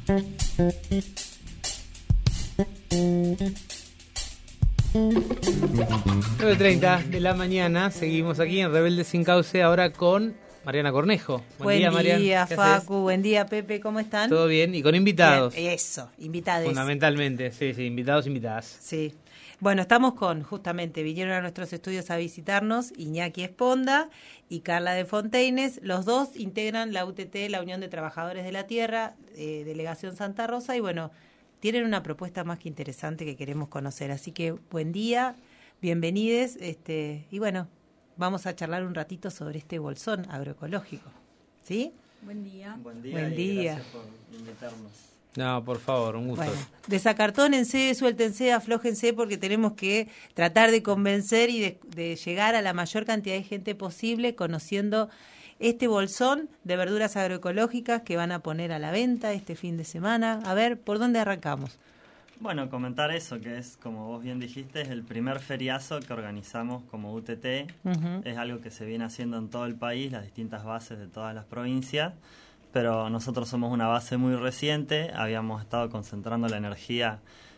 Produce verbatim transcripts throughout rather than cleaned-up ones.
nueve treinta de la mañana, seguimos aquí en Rebelde Sin Cauce, ahora con Mariana Cornejo. Buen, buen día, Mariana. día Facu, buen día, Pepe, ¿cómo están? Todo bien, y con invitados. Bien, eso, invitados. Fundamentalmente, sí, sí, invitados, invitadas. Sí. Bueno, estamos con, justamente, vinieron a nuestros estudios a visitarnos Iñaki Esponda y Carla de Fontaines. Los dos integran la U T T, la Unión de Trabajadores de la Tierra, eh, Delegación Santa Rosa, y bueno, tienen una propuesta más que interesante que queremos conocer. Así que buen día, bienvenides, este, y bueno, vamos a charlar un ratito sobre este bolsón agroecológico. ¿Sí? Buen día. Buen día. Buen y día. Gracias por invitarnos. No, por favor, un gusto. Bueno, desacartónense, suéltense, aflójense, porque tenemos que tratar de convencer y de, de llegar a la mayor cantidad de gente posible conociendo este bolsón de verduras agroecológicas que van a poner a la venta este fin de semana. A ver, ¿por dónde arrancamos? Bueno, comentar eso, que es, como vos bien dijiste, es el primer feriazo que organizamos como U T T. Uh-huh. Es algo que se viene haciendo en todo el país, las distintas bases de todas las provincias, pero nosotros somos una base muy reciente. Habíamos estado concentrando la energía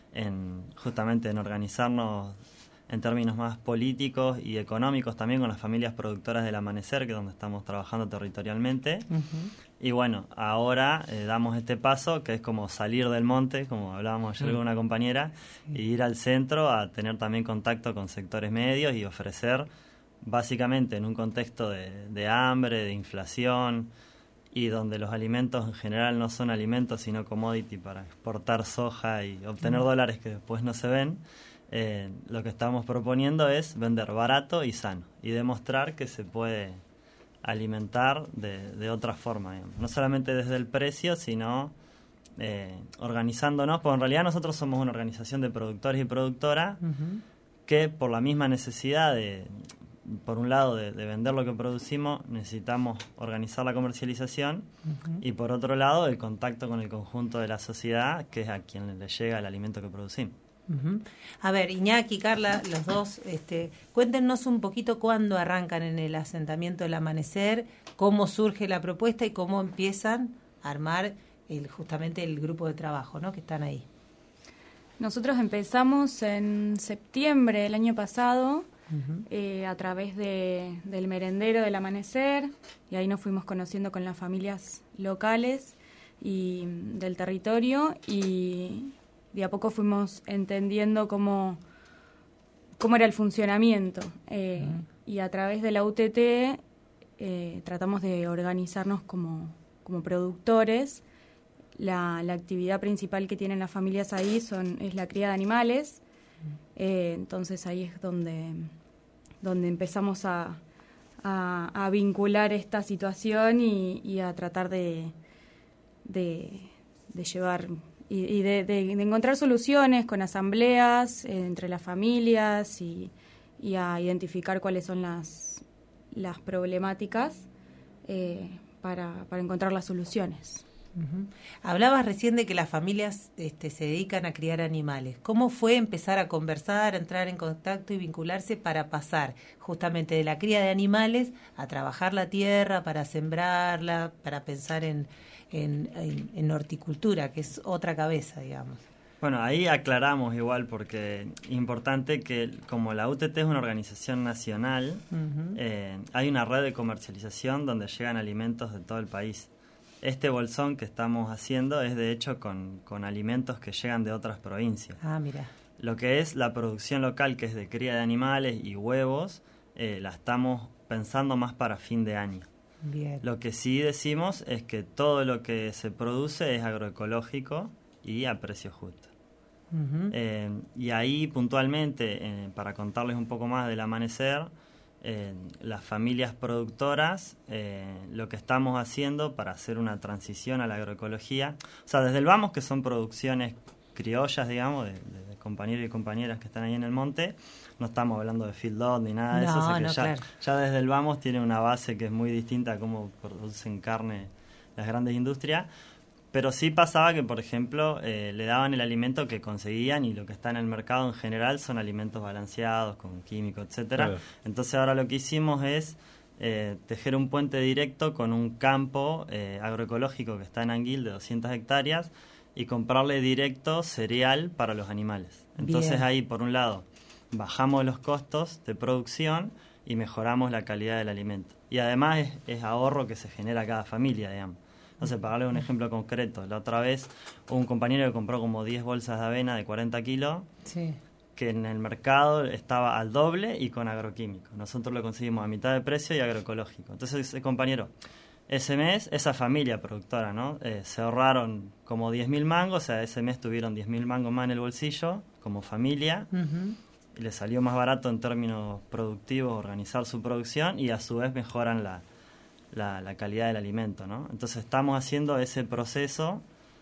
en justamente en organizarnos en términos más políticos y económicos también con las familias productoras del Amanecer, que es donde estamos trabajando territorialmente. Uh-huh. Y bueno, ahora eh, damos este paso, que es como salir del monte, como hablábamos ayer uh-huh. con una compañera, sí. y ir al centro a tener también contacto con sectores medios y ofrecer, básicamente en un contexto de, de hambre, de inflación, y donde los alimentos en general no son alimentos sino commodity para exportar soja y obtener uh-huh. dólares que después no se ven. Eh, lo que estamos proponiendo es vender barato y sano y demostrar que se puede alimentar de, de otra forma, digamos. No solamente desde el precio, sino eh, organizándonos, porque en realidad nosotros somos una organización de productores y productoras uh-huh. que por la misma necesidad de, por un lado, de, de vender lo que producimos, necesitamos organizar la comercialización uh-huh. y por otro lado, el contacto con el conjunto de la sociedad, que es a quien le llega el alimento que producimos. Uh-huh. A ver, Iñaki, Carla, los dos, este, cuéntenos un poquito cuándo arrancan en el asentamiento del Amanecer, cómo surge la propuesta y cómo empiezan a armar el, justamente el grupo de trabajo, ¿no?, que están ahí. Nosotros empezamos en septiembre del año pasado uh-huh. eh, a través de, del merendero del Amanecer, y ahí nos fuimos conociendo con las familias locales y del territorio, y de a poco fuimos entendiendo cómo, cómo era el funcionamiento. Eh, uh-huh. Y a través de la U T T eh, tratamos de organizarnos como, como productores. La, la actividad principal que tienen las familias ahí son es la cría de animales. Uh-huh. Eh, entonces ahí es donde, donde empezamos a, a, a vincular esta situación y, y a tratar de, de, de llevar... y, y de, de, de encontrar soluciones con asambleas eh, entre las familias y, y a identificar cuáles son las, las problemáticas eh, para, para encontrar las soluciones. Uh-huh. Hablabas recién de que las familias este, se dedican a criar animales. ¿Cómo fue empezar a conversar, a entrar en contacto y vincularse para pasar justamente de la cría de animales a trabajar la tierra, para sembrarla, para pensar en En, en, en horticultura, que es otra cabeza, digamos? Bueno, ahí aclaramos igual, porque es importante que como la U T T es una organización nacional, uh-huh. eh, hay una red de comercialización donde llegan alimentos de todo el país. Este bolsón que estamos haciendo es de hecho con, con alimentos que llegan de otras provincias. Ah, mira. Lo que es la producción local, que es de cría de animales y huevos, eh, la estamos pensando más para fin de año. Bien. Lo que sí decimos es que todo lo que se produce es agroecológico y a precio justo. Uh-huh. Eh, y ahí puntualmente, eh, para contarles un poco más del Amanecer, eh, las familias productoras, eh, lo que estamos haciendo para hacer una transición a la agroecología, o sea, desde el Vamos, que son producciones criollas, digamos, de, de, de compañeros y compañeras que están ahí en el monte. No estamos hablando de field lot ni nada de no, eso, o sea que no, ya, claro. ya desde el Vamos tiene una base que es muy distinta a cómo producen carne las grandes industrias, pero sí pasaba que, por ejemplo, eh, le daban el alimento que conseguían, y lo que está en el mercado en general son alimentos balanceados, con químicos, etcétera. Claro. Entonces ahora lo que hicimos es eh, tejer un puente directo con un campo eh, agroecológico que está en Anguil de doscientas hectáreas, y comprarle directo cereal para los animales. Entonces Bien. ahí, por un lado, bajamos los costos de producción y mejoramos la calidad del alimento. Y además es, es ahorro que se genera a cada familia, digamos. Entonces, para darle un ejemplo concreto, la otra vez hubo un compañero que compró como diez bolsas de avena de cuarenta kilos, Sí. que en el mercado estaba al doble y con agroquímico. Nosotros lo conseguimos a mitad de precio y agroecológico. Entonces, ese compañero, ese mes, esa familia productora, ¿no? Eh, se ahorraron como diez mil mangos, o sea, ese mes tuvieron diez mil mangos más en el bolsillo, como familia, Uh-huh. y les salió más barato en términos productivos organizar su producción y a su vez mejoran la, la, la calidad del alimento, ¿no? Entonces estamos haciendo ese proceso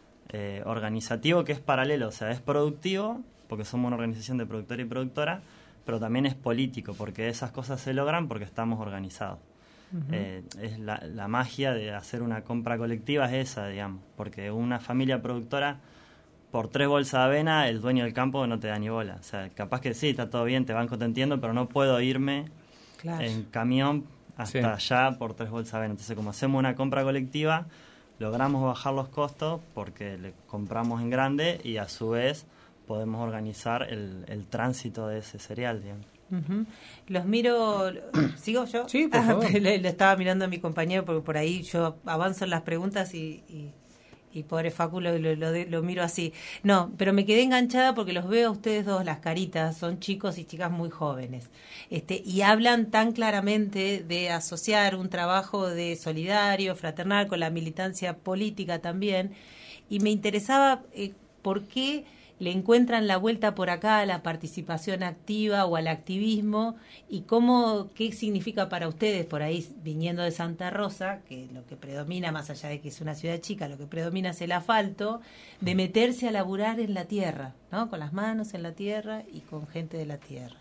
eh, organizativo que es paralelo, o sea, es productivo, porque somos una organización de productor y productora, pero también es político, porque esas cosas se logran porque estamos organizados. Uh-huh. Eh, es la, la magia de hacer una compra colectiva es esa, digamos, porque una familia productora, por tres bolsas de avena, el dueño del campo no te da ni bola. O sea, capaz que sí, está todo bien, te banco, te entiendo, pero no puedo irme Claro. en camión hasta Sí. allá por tres bolsas de avena. Entonces, como hacemos una compra colectiva, logramos bajar los costos porque le compramos en grande y a su vez podemos organizar el, el tránsito de ese cereal, digamos. Uh-huh. Los miro, ¿sigo yo? Sí, por Ah, favor. le, le estaba mirando a mi compañero porque por ahí yo avanzo en las preguntas y, y, y pobre Facu lo, lo, lo, lo miro así. No, pero me quedé enganchada porque los veo a ustedes dos, las caritas, son chicos y chicas muy jóvenes. Este, y hablan tan claramente de asociar un trabajo de solidario, fraternal, con la militancia política también. Y me interesaba eh, por qué le encuentran la vuelta por acá a la participación activa o al activismo y cómo, qué significa para ustedes por ahí viniendo de Santa Rosa, que lo que predomina, más allá de que es una ciudad chica, lo que predomina es el asfalto, de meterse a laburar en la tierra, ¿no? Con las manos en la tierra y con gente de la tierra.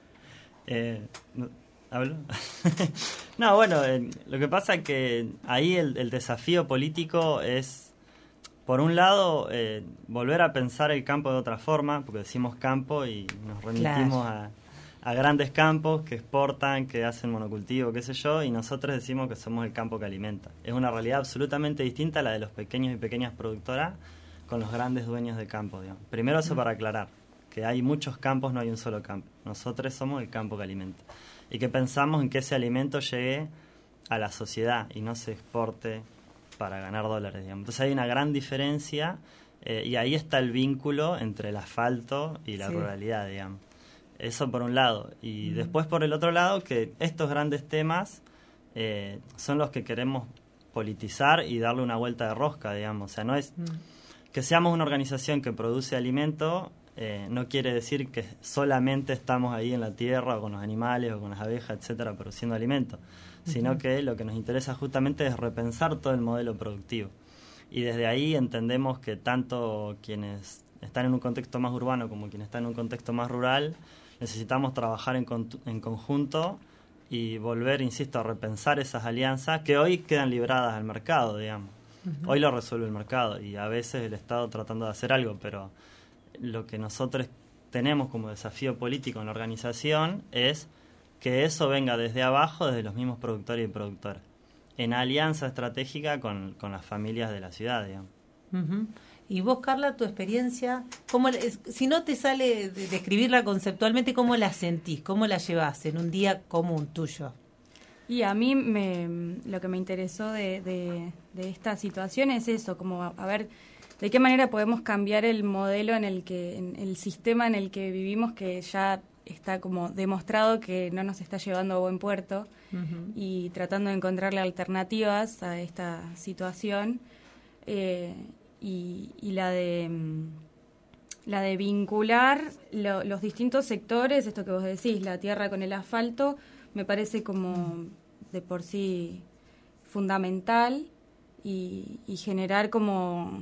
Eh, ¿Hablo? No, bueno, eh, lo que pasa es que ahí el, el desafío político es, por un lado, eh, volver a pensar el campo de otra forma, porque decimos campo y nos remitimos Claro. a, a grandes campos que exportan, que hacen monocultivo, qué sé yo, y nosotros decimos que somos el campo que alimenta. Es una realidad absolutamente distinta a la de los pequeños y pequeñas productoras con los grandes dueños de campo, digamos. Primero eso para aclarar, que hay muchos campos, no hay un solo campo. Nosotros somos el campo que alimenta. Y que pensamos en que ese alimento llegue a la sociedad y no se exporte para ganar dólares, digamos. Entonces hay una gran diferencia eh, y ahí está el vínculo entre el asfalto y la Sí. ruralidad, digamos. Eso por un lado. Y mm. después por el otro lado, que estos grandes temas eh, son los que queremos politizar y darle una vuelta de rosca, digamos. O sea, no es mm. que seamos una organización que produce alimento, eh, no quiere decir que solamente estamos ahí en la tierra o con los animales o con las abejas, etcétera, produciendo alimento, sino que lo que nos interesa justamente es repensar todo el modelo productivo. Y desde ahí entendemos que tanto quienes están en un contexto más urbano como quienes están en un contexto más rural, necesitamos trabajar en, con, en conjunto y volver, insisto, a repensar esas alianzas que hoy quedan libradas al mercado, digamos. Uh-huh. Hoy lo resuelve el mercado y a veces el Estado tratando de hacer algo, pero lo que nosotros tenemos como desafío político en la organización es que eso venga desde abajo, desde los mismos productores y productoras, en alianza estratégica con, con las familias de la ciudad, digamos. Uh-huh. Y vos, Carla, tu experiencia, ¿cómo, si no te sale de describirla conceptualmente, ¿cómo la sentís? ¿Cómo la llevás en un día común tuyo? Y a mí me, lo que me interesó de, de, de esta situación es eso, como a, a ver de qué manera podemos cambiar el modelo en el que, en el sistema en el que vivimos, que ya está como demostrado que no nos está llevando a buen puerto, uh-huh. y tratando de encontrarle alternativas a esta situación, eh, y, y la de la de vincular lo, los distintos sectores, esto que vos decís, la tierra con el asfalto, me parece como de por sí fundamental, y, y generar como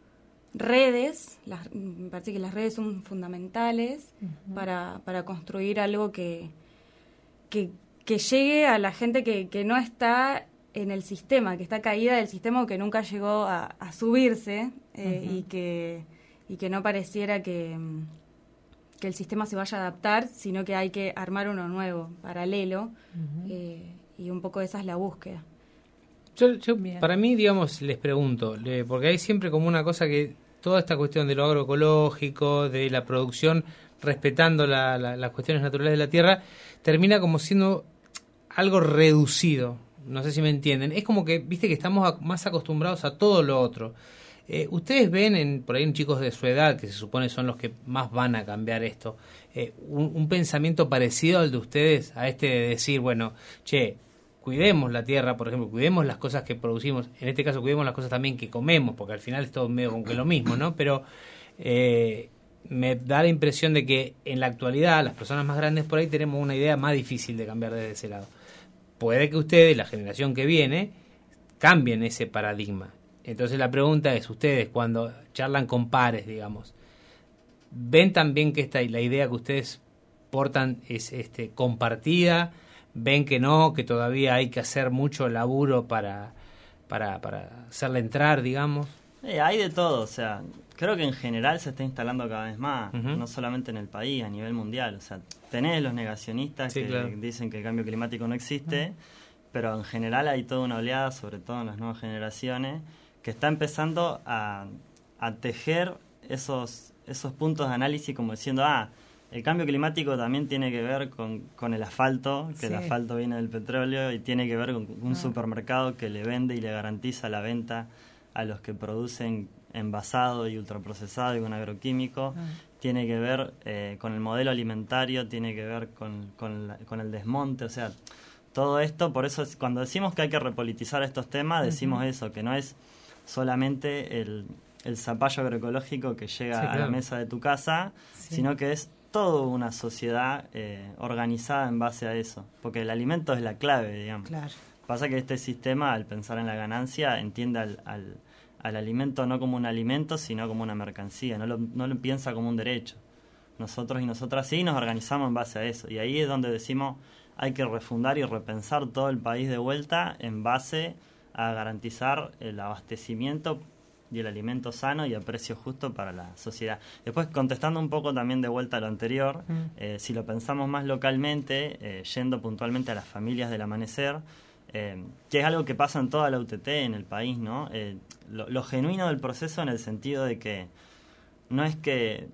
redes, las, me parece que las redes son fundamentales, uh-huh. para, para construir algo que, que, que llegue a la gente que, que no está en el sistema, que está caída del sistema o que nunca llegó a, a subirse, eh, uh-huh. y que y que no pareciera que, que el sistema se vaya a adaptar, sino que hay que armar uno nuevo, paralelo, uh-huh. eh, y un poco esa es la búsqueda. Yo, yo para mí, digamos, les pregunto, le, porque hay siempre como una cosa que toda esta cuestión de lo agroecológico, de la producción, respetando la, la, las cuestiones naturales de la tierra, termina como siendo algo reducido. No sé si me entienden. Es como que, viste, que estamos a, más acostumbrados a todo lo otro. Eh, ustedes ven en, por ahí en chicos de su edad, que se supone son los que más van a cambiar esto, eh, un, un pensamiento parecido al de ustedes, a este de decir, bueno, che, cuidemos la tierra, por ejemplo, cuidemos las cosas que producimos, en este caso cuidemos las cosas también que comemos, porque al final es todo medio como que lo mismo, ¿no? Pero eh, me da la impresión de que en la actualidad las personas más grandes por ahí tenemos una idea más difícil de cambiar desde ese lado. Puede que ustedes, la generación que viene, cambien ese paradigma. Entonces la pregunta es, ustedes cuando charlan con pares, digamos, ¿ven también que esta, la idea que ustedes portan es este, compartida? ¿Ven que no, que todavía hay que hacer mucho laburo para, para, para hacerla entrar, digamos? Eh, hay de todo, o sea, creo que en general se está instalando cada vez más, uh-huh. no solamente en el país, a nivel mundial. O sea, tenés los negacionistas sí, que claro. dicen que el cambio climático no existe, uh-huh. pero en general hay toda una oleada, sobre todo en las nuevas generaciones, que está empezando a, a tejer esos, esos puntos de análisis como diciendo, ah, el cambio climático también tiene que ver con, con el asfalto, que sí. el asfalto viene del petróleo, y tiene que ver con un ah. supermercado que le vende y le garantiza la venta a los que producen envasado y ultraprocesado y con agroquímico, ah. tiene que ver eh, con el modelo alimentario, tiene que ver con, con, la, con el desmonte, o sea, todo esto, por eso es, cuando decimos que hay que repolitizar estos temas, decimos uh-huh. eso, que no es solamente el, el zapallo agroecológico que llega sí, claro. a la mesa de tu casa, sí. sino que es toda una sociedad eh, organizada en base a eso, porque el alimento es la clave, digamos. Claro. Pasa que este sistema, al pensar en la ganancia, entiende al, al, al alimento no como un alimento, sino como una mercancía, no lo, no lo piensa como un derecho. Nosotros y nosotras sí nos organizamos en base a eso, y ahí es donde decimos hay que refundar y repensar todo el país de vuelta en base a garantizar el abastecimiento y el alimento sano y a precio justo para la sociedad. Después, contestando un poco también de vuelta a lo anterior, mm. eh, si lo pensamos más localmente, eh, yendo puntualmente a las familias del amanecer, eh, que es algo que pasa en toda la U T T en el país, ¿no? Eh, lo, lo genuino del proceso en el sentido de que no es que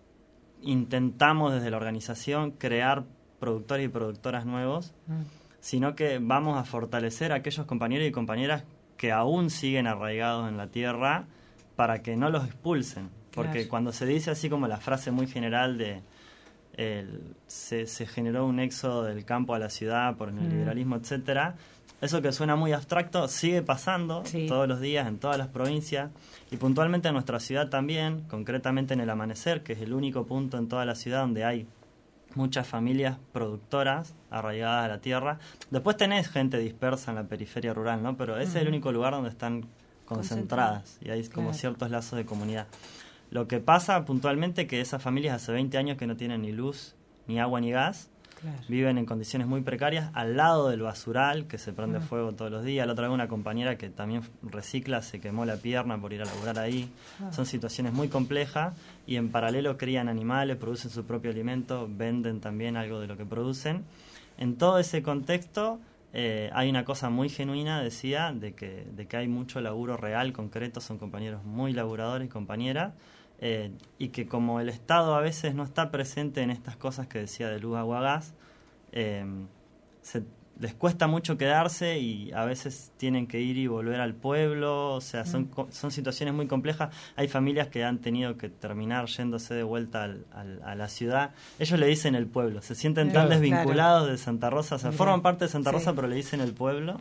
intentamos desde la organización crear productores y productoras nuevos, mm. sino que vamos a fortalecer a aquellos compañeros y compañeras que aún siguen arraigados en la tierra para que no los expulsen. Porque claro. cuando se dice así como la frase muy general de el, se, se generó un éxodo del campo a la ciudad por el neoliberalismo, mm. etcétera, eso que suena muy abstracto sigue pasando sí. todos los días en todas las provincias y puntualmente en nuestra ciudad también, concretamente en el Amanecer, que es el único punto en toda la ciudad donde hay muchas familias productoras arraigadas a la tierra. Después tenés gente dispersa en la periferia rural, ¿no? Pero ese uh-huh. es el único lugar donde están concentradas y hay como claro. ciertos lazos de comunidad. Lo que pasa puntualmente que esas familias hace veinte años que no tienen ni luz, ni agua, ni gas. Claro. Viven en condiciones muy precarias al lado del basural que se prende uh-huh. fuego todos los días. La otra vez una compañera que también recicla se quemó la pierna por ir a laburar ahí. Uh-huh. Son situaciones muy complejas y en paralelo crían animales, producen su propio alimento, venden también algo de lo que producen. En todo ese contexto eh, hay una cosa muy genuina, decía, de que, de que hay mucho laburo real, concreto, son compañeros muy laburadores y compañeras. Eh, y que como el Estado a veces no está presente en estas cosas que decía de luz, agua, gas, eh, se, les cuesta mucho quedarse y a veces tienen que ir y volver al pueblo, o sea, son, mm. son situaciones muy complejas. Hay familias que han tenido que terminar yéndose de vuelta al, al, a la ciudad. Ellos le dicen el pueblo, se sienten claro, tan desvinculados claro. de Santa Rosa, o sea, Mira. forman parte de Santa Rosa, sí. pero le dicen el pueblo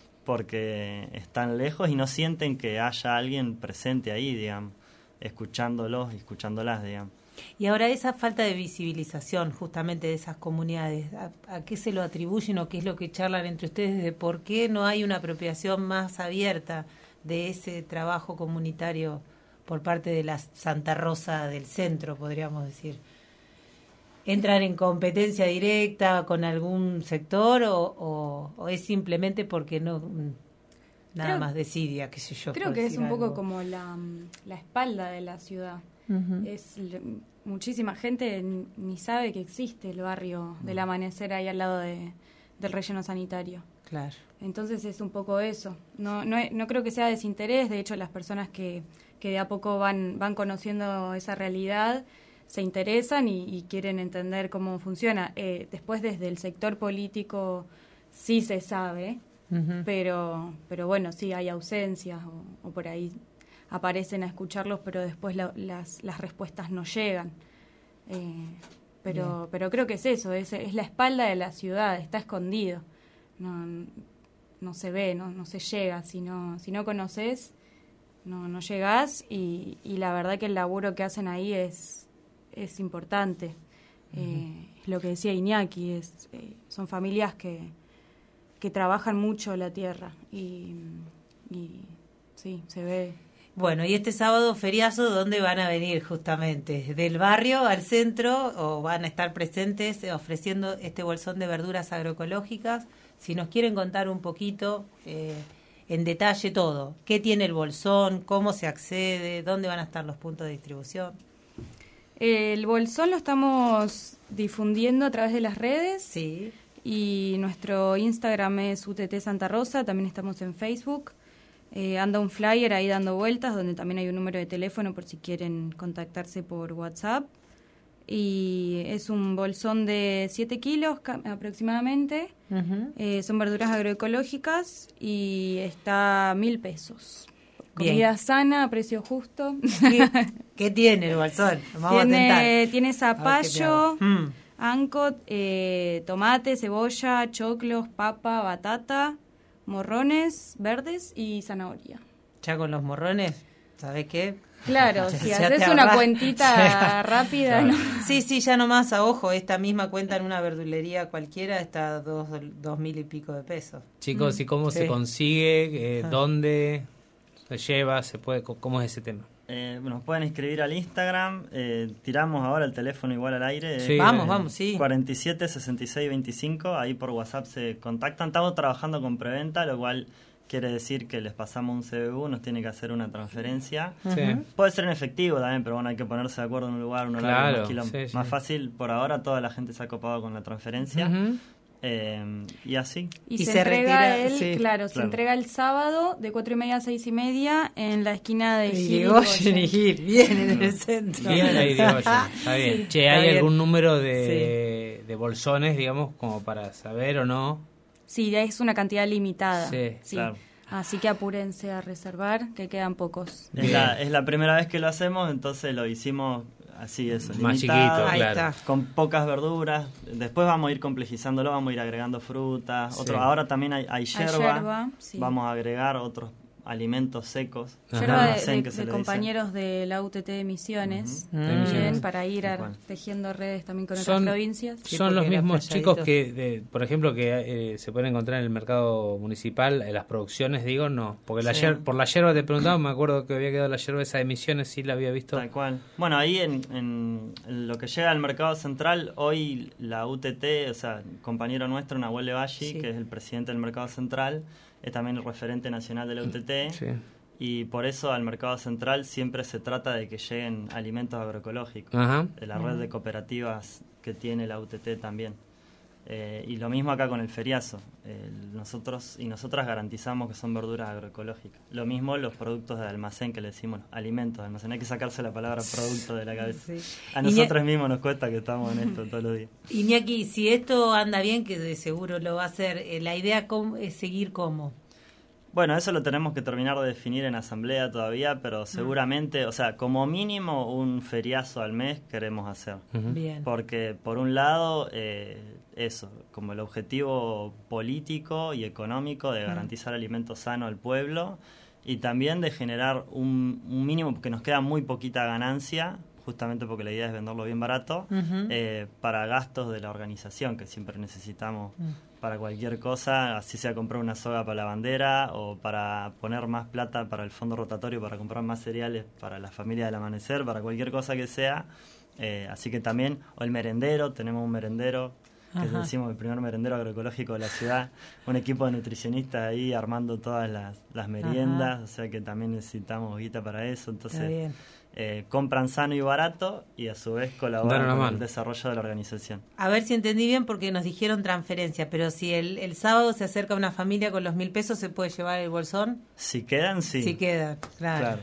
porque están lejos y no sienten que haya alguien presente ahí, digamos, escuchándolos y escuchándolas, digamos. Y ahora esa falta de visibilización justamente de esas comunidades, ¿a, a qué se lo atribuyen o qué es lo que charlan entre ustedes de por qué no hay una apropiación más abierta de ese trabajo comunitario por parte de la Santa Rosa del centro, podríamos decir? ¿Entran en competencia directa con algún sector o, o, o es simplemente porque no... nada creo, más decidia, qué sé yo. Creo que es un algo. poco como la, la espalda de la ciudad. Uh-huh. Es muchísima gente ni sabe que existe el barrio uh-huh. del Amanecer ahí al lado de, del relleno sanitario. Claro. Entonces es un poco eso. No, no, no creo que sea desinterés. De hecho, las personas que, que de a poco van, van conociendo esa realidad, se interesan y, y quieren entender cómo funciona. Eh, después desde el sector político sí se sabe, uh-huh. pero, pero bueno, sí hay ausencias o, o por ahí aparecen a escucharlos, pero después la, las, las respuestas no llegan. Eh, pero, pero creo que es eso, es, es la espalda de la ciudad, está escondido. No, no se ve, no, no se llega. Si no, si no conoces, no, no llegás y, y la verdad que el laburo que hacen ahí es, es importante. Uh-huh. Eh, es lo que decía Iñaki, es, eh, son familias que, que trabajan mucho la tierra y, y sí, se ve. Bueno, y este sábado feriazo, ¿dónde van a venir justamente? ¿Del barrio al centro o van a estar presentes ofreciendo este bolsón de verduras agroecológicas? Si nos quieren contar un poquito eh, en detalle todo. ¿Qué tiene el bolsón? ¿Cómo se accede? ¿Dónde van a estar los puntos de distribución? El bolsón lo estamos difundiendo a través de las redes. Sí. Y nuestro Instagram es U T T Santa Rosa, también estamos en Facebook. Eh, anda un flyer ahí dando vueltas, donde también hay un número de teléfono por si quieren contactarse por WhatsApp. Y es un bolsón de siete kilos ca- aproximadamente. Uh-huh. Eh, son verduras agroecológicas y está a mil pesos. Comida Bien. Sana, a precio justo. ¿Qué, ¿Qué tiene el bolsón? Vamos tiene, a tentar. Tiene zapallo, mm. ancot, eh, tomate, cebolla, choclos, papa, batata, morrones verdes y zanahoria. Ya con los morrones, ¿sabes qué? Claro, si haces una cuentita rápida, ¿no? Sí, sí, ya nomás a ojo, esta misma cuenta en una verdulería cualquiera está a dos, dos mil y pico de pesos. Chicos, ¿y cómo sí. se consigue? Eh, ¿Dónde se lleva? ¿Se puede? ¿Cómo es ese tema? Eh, nos pueden escribir al Instagram, eh, tiramos ahora el teléfono igual al aire. Sí, eh, vamos, vamos, sí. cuarenta y siete, sesenta y seis, veinticinco, ahí por WhatsApp se contactan. Estamos trabajando con preventa, lo cual quiere decir que les pasamos un C B U, nos tiene que hacer una transferencia. Sí. Puede ser en efectivo también, pero bueno, hay que ponerse de acuerdo en un lugar, un horario claro, más, kilómetro. Sí, sí. más fácil. Por ahora toda la gente se ha copado con la transferencia. Uh-huh. Eh, y así. Y, y se, se entrega retira, el, sí, claro, claro, se entrega el sábado de cuatro y media a seis y media en la esquina de Gil y Goyen y Gil, bien en el centro. Bien, ahí digo yo, está bien. Sí. Che, Está ¿hay bien. algún número de, sí. de bolsones, digamos, como para saber o no? Sí, es una cantidad limitada. Sí, sí. Claro. Así que apúrense a reservar, que quedan pocos. Es la, es la primera vez que lo hacemos, entonces lo hicimos así, eso, más limitado, chiquito, claro. claro. Con pocas verduras. Después vamos a ir complejizándolo, vamos a ir agregando frutas. Sí. Otro, ahora también hay, hay yerba, Hay yerba, sí. Vamos a agregar otros alimentos secos. Yerba de, Almacén, de, que se de le compañeros de la U T T de Misiones, Uh-huh. también Mm. para ir a, Igual. tejiendo redes también con Son- otras provincias. Sí, Son los porque era mismos playadito. chicos que, de, por ejemplo, que eh, se pueden encontrar en el mercado municipal, en las producciones, digo, no. Porque la Sí. yer- por la yerba te preguntaba, me acuerdo que había quedado la yerba esa de Misiones, sí la había visto. Tal cual. Bueno, ahí en, en, en lo que llega al mercado central, hoy la U T T, o sea, compañero nuestro, Nahuel Levalli, Sí. que es el presidente del mercado central, es también el referente nacional de la U T T. Sí. Y por eso al mercado central siempre se trata de que lleguen alimentos agroecológicos, Ajá. de la red de cooperativas que tiene la U T T también. Eh, y lo mismo acá con el feriazo. Eh, nosotros y nosotras garantizamos que son verduras agroecológicas. Lo mismo los productos de almacén que le decimos, alimentos de almacén. Hay que sacarse la palabra producto de la cabeza. Sí. A nosotros mismos nos cuesta que estamos en esto todos los días. Iñaki, si esto anda bien, que de seguro lo va a hacer, eh, la idea cómo, es seguir cómo. Bueno, eso lo tenemos que terminar de definir en asamblea todavía, pero seguramente, o sea, como mínimo un feriazo al mes queremos hacer. Ujú. Bien. Porque por un lado, eh, eso, como el objetivo político y económico de garantizar alimento sano al pueblo y también de generar un, un mínimo, porque nos queda muy poquita ganancia, justamente porque la idea es venderlo bien barato, Ujú. eh, para gastos de la organización que siempre necesitamos Mm. para cualquier cosa, así sea comprar una soga para la bandera o para poner más plata para el fondo rotatorio, para comprar más cereales para la familia del amanecer, para cualquier cosa que sea. Eh, así que también, o el merendero, tenemos un merendero, que Ajá. decimos el primer merendero agroecológico de la ciudad, un equipo de nutricionistas ahí armando todas las, las meriendas, Ajá. o sea que también necesitamos guita para eso, Está entonces bien. eh, compran sano y barato y a su vez Dan colaboran una con mano. el desarrollo de la organización. A ver si entendí bien, porque nos dijeron transferencia, pero si el, el sábado se acerca una familia con los mil pesos, ¿se puede llevar el bolsón? Si quedan, sí. Si queda, claro. Claro.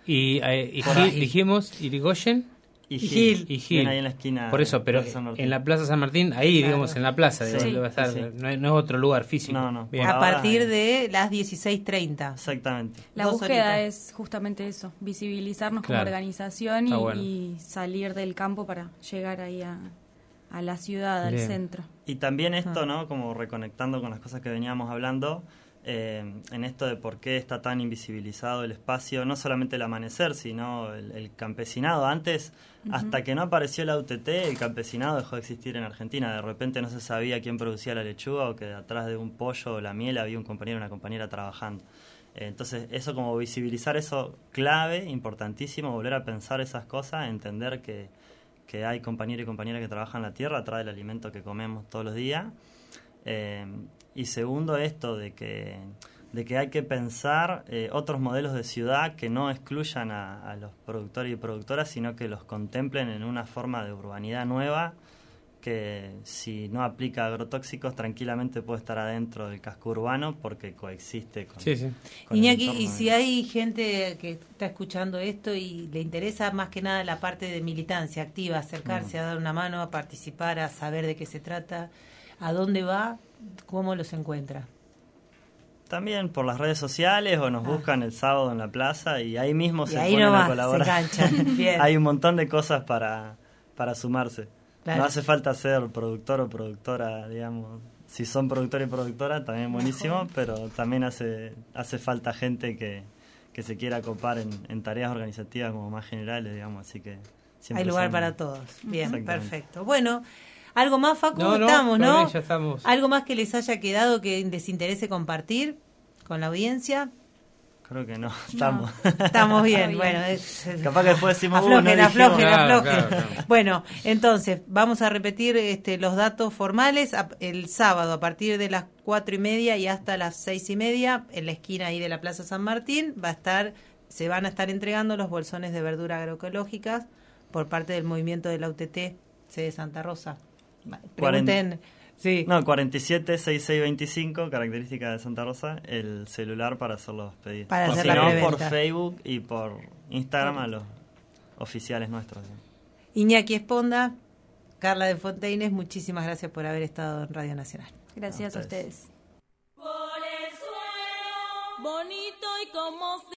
Y, eh, y Por Gil- ahí. dijimos Irigoyen Y Y Gil, Gil. y Gil. bien ahí en la esquina. Por eso, de pero Plaza San Martín. en la Plaza San Martín, ahí, Claro. digamos, en la plaza, digamos, Sí, va a estar, sí. no, es, no es otro lugar físico. No, no. Bien. A ahora partir es- de las dieciséis treinta. Exactamente. La Dos búsqueda horitas. es justamente eso, visibilizarnos Claro. como organización y, Está bueno. y salir del campo para llegar ahí a, a la ciudad, al Bien. centro. Y también esto, Ah. ¿no? Como reconectando con las cosas que veníamos hablando, eh, en esto de por qué está tan invisibilizado el espacio, no solamente el amanecer, sino el, el campesinado. Antes, hasta que no apareció la U T T, el campesinado dejó de existir en Argentina. De repente no se sabía quién producía la lechuga o que detrás de un pollo o la miel había un compañero o una compañera trabajando. Eh, entonces, eso como visibilizar eso clave, importantísimo, volver a pensar esas cosas, entender que, que hay compañeros y compañeras que trabajan la tierra atrás del alimento que comemos todos los días. Eh, y segundo, esto de que, de que hay que pensar eh, otros modelos de ciudad que no excluyan a, a los productores y productoras, sino que los contemplen en una forma de urbanidad nueva que, si no aplica agrotóxicos, tranquilamente puede estar adentro del casco urbano porque coexiste con, Sí, sí. con el Iñaki, entorno y de- si hay gente que está escuchando esto y le interesa más que nada la parte de militancia activa, acercarse a dar una mano, a participar, a saber de qué se trata, a dónde va, cómo los encuentra. También por las redes sociales o nos Ah. buscan el sábado en la plaza y ahí mismo Y se ahí ponen nomás, a colaborar. se enganchan. Bien. Hay un montón de cosas para, para sumarse. Claro. No hace falta ser productor o productora, digamos. Si son productor y productora, también buenísimo, pero también hace hace falta gente que, que se quiera copar en, en tareas organizativas como más generales, digamos. Así que siempre Hay lugar son- para todos. Bien, Exactamente. perfecto. Bueno, algo más, Facu, No, no, estamos, con ¿no? ella estamos. Algo más que les haya quedado que les interese compartir con la audiencia. Creo que no, estamos. Estamos bien, Está bien. bueno. Es, es- Capaz que después decimos, uh, aflojen, no dijimos. aflojen, Claro, aflojen. claro, claro. Bueno, entonces, vamos a repetir este, los datos formales. A- El sábado, a partir de las cuatro y media y hasta las seis y media, en la esquina ahí de la Plaza San Martín, va a estar, se van a estar entregando los bolsones de verdura agroecológicas por parte del movimiento de la U T T, sede Santa Rosa. Pregunten. Sí. No, cuarenta y siete, sesenta y seis veinticinco, característica de Santa Rosa, el celular para hacer los pedidos. Para o hacer si la no, por preventa. Facebook y por Instagram a los oficiales nuestros. digamos. Iñaki Esponda, Carla de Fontaines, muchísimas gracias por haber estado en Radio Nacional. Gracias A a ustedes. ustedes. Por el suelo bonito y como